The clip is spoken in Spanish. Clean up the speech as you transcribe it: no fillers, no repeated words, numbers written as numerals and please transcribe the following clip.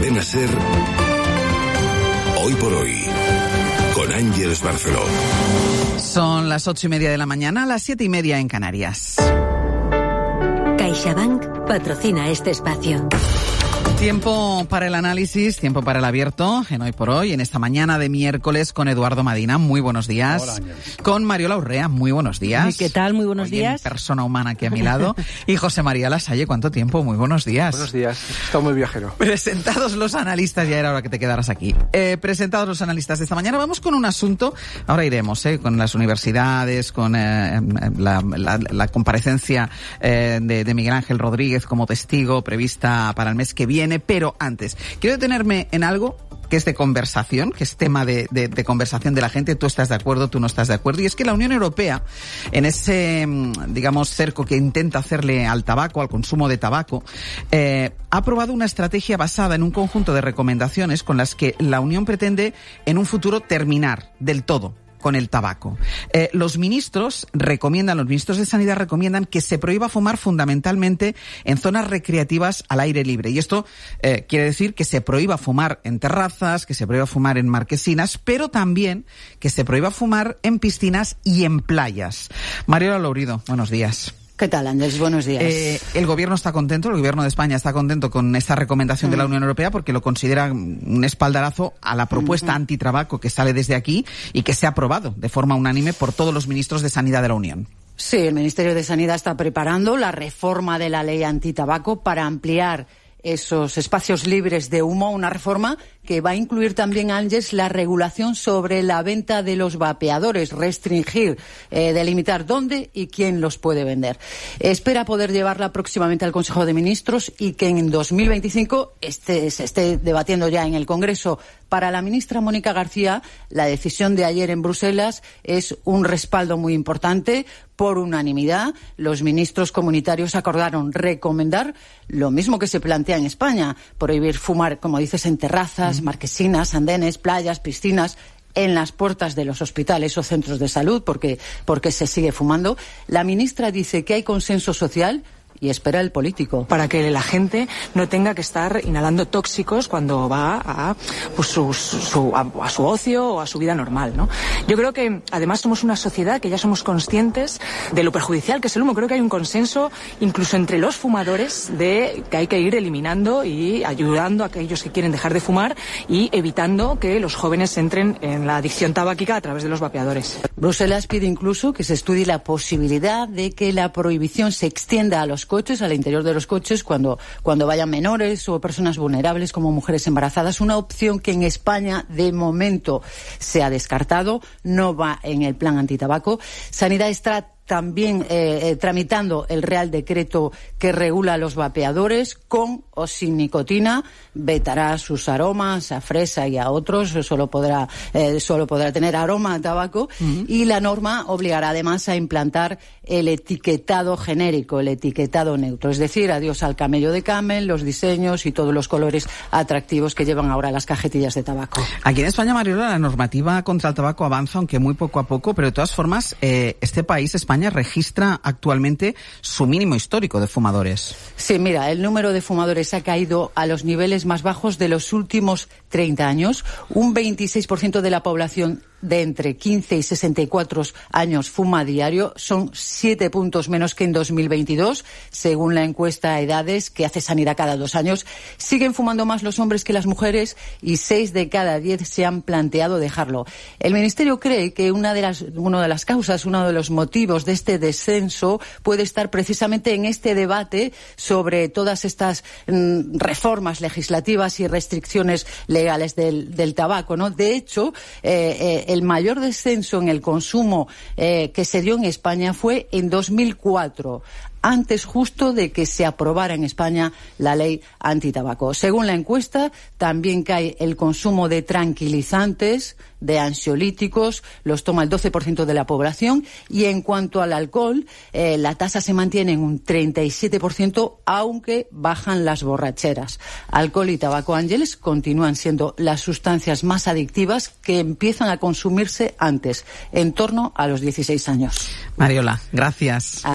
Cadena SER, Hoy por Hoy, con Ángeles Barceló. Son las 8:30 de la mañana, las 7:30 en Canarias. CaixaBank patrocina este espacio. Tiempo para el análisis, tiempo para el abierto en Hoy por Hoy, en esta mañana de miércoles con Eduardo Madina. Muy buenos días. Hola, Ángeles. Con Mariola Urrea. Muy buenos días. ¿Qué tal? Muy buenos días. Persona humana aquí a mi lado. Y José María Lasalle. ¿Cuánto tiempo? Muy buenos días. Buenos días. Está muy viajero. Presentados los analistas, ya era hora que te quedaras aquí. Presentados los analistas de esta mañana, vamos con un asunto. Ahora iremos con las universidades, con la comparecencia de Miguel Ángel Rodríguez como testigo prevista para el mes que viene. Pero antes, quiero detenerme en algo que es de conversación, que es tema de conversación de la gente. Tú estás de acuerdo, tú no estás de acuerdo. Y es que la Unión Europea, en ese, digamos, cerco que intenta hacerle al tabaco, al consumo de tabaco, ha aprobado una estrategia basada en un conjunto de recomendaciones con las que la Unión pretende en un futuro terminar del todo con el tabaco. Los ministros de Sanidad recomiendan que se prohíba fumar fundamentalmente en zonas recreativas al aire libre. Y esto quiere decir que se prohíba fumar en terrazas, que se prohíba fumar en marquesinas, pero también que se prohíba fumar en piscinas y en playas. Mariola Lourido, buenos días. ¿Qué tal, Andrés? Buenos días. El gobierno está contento, el gobierno de España está contento con esta recomendación de la Unión Europea porque lo considera un espaldarazo a la propuesta antitabaco que sale desde aquí y que se ha aprobado de forma unánime por todos los ministros de Sanidad de la Unión. Sí, el Ministerio de Sanidad está preparando la reforma de la ley antitabaco para ampliar esos espacios libres de humo, una reforma que va a incluir también, Ángeles, la regulación sobre la venta de los vapeadores, restringir, delimitar dónde y quién los puede vender. Espera poder llevarla próximamente al Consejo de Ministros y que en 2025 se esté debatiendo ya en el Congreso. Para la ministra Mónica García, la decisión de ayer en Bruselas es un respaldo muy importante. Por unanimidad, los ministros comunitarios acordaron recomendar lo mismo que se plantea en España, prohibir fumar, como dices, en terrazas, marquesinas, andenes, playas, piscinas, en las puertas de los hospitales o centros de salud, porque se sigue fumando. La ministra dice que hay consenso social y espera el político. Para que la gente no tenga que estar inhalando tóxicos cuando va a su ocio o a su vida normal, ¿no? Yo creo que además somos una sociedad que ya somos conscientes de lo perjudicial que es el humo. Creo que hay un consenso incluso entre los fumadores de que hay que ir eliminando y ayudando a aquellos que quieren dejar de fumar y evitando que los jóvenes entren en la adicción tabáquica a través de los vapeadores. Bruselas pide incluso que se estudie la posibilidad de que la prohibición se extienda a los coches, al interior de los coches, cuando vayan menores o personas vulnerables como mujeres embarazadas. Una opción que en España de momento se ha descartado, no va en el plan antitabaco. Sanidad está también tramitando el Real Decreto que regula los vapeadores con o sin nicotina, vetará sus aromas a fresa y a otros, solo podrá tener aroma a tabaco, y la norma obligará además a implantar el etiquetado genérico, el etiquetado neutro, es decir, adiós al camello de Camel, los diseños y todos los colores atractivos que llevan ahora las cajetillas de tabaco. Aquí en España, Mariola, la normativa contra el tabaco avanza, aunque muy poco a poco, pero de todas formas, este país, España, registra actualmente su mínimo histórico de fumadores. Sí, mira, el número de fumadores ha caído a los niveles más bajos de los últimos 30 años. Un 26% de la población de entre 15 y 64 años fuma a diario. Son 7 puntos menos que en 2022, según la encuesta Edades que hace Sanidad cada 2 años. Siguen fumando más los hombres que las mujeres y 6 de cada 10 se han planteado dejarlo. El Ministerio cree que una de las causas, uno de los motivos de este descenso puede estar precisamente en este debate sobre todas estas reformas legislativas y restricciones legales del tabaco, ¿no? De hecho, el mayor descenso en el consumo que se dio en España fue en 2004. Antes justo de que se aprobara en España la ley antitabaco. Según la encuesta, también cae el consumo de tranquilizantes, de ansiolíticos, los toma el 12% de la población, y en cuanto al alcohol, la tasa se mantiene en un 37%, aunque bajan las borracheras. Alcohol y tabaco, Ángeles, continúan siendo las sustancias más adictivas que empiezan a consumirse antes, en torno a los 16 años. Mariola, gracias.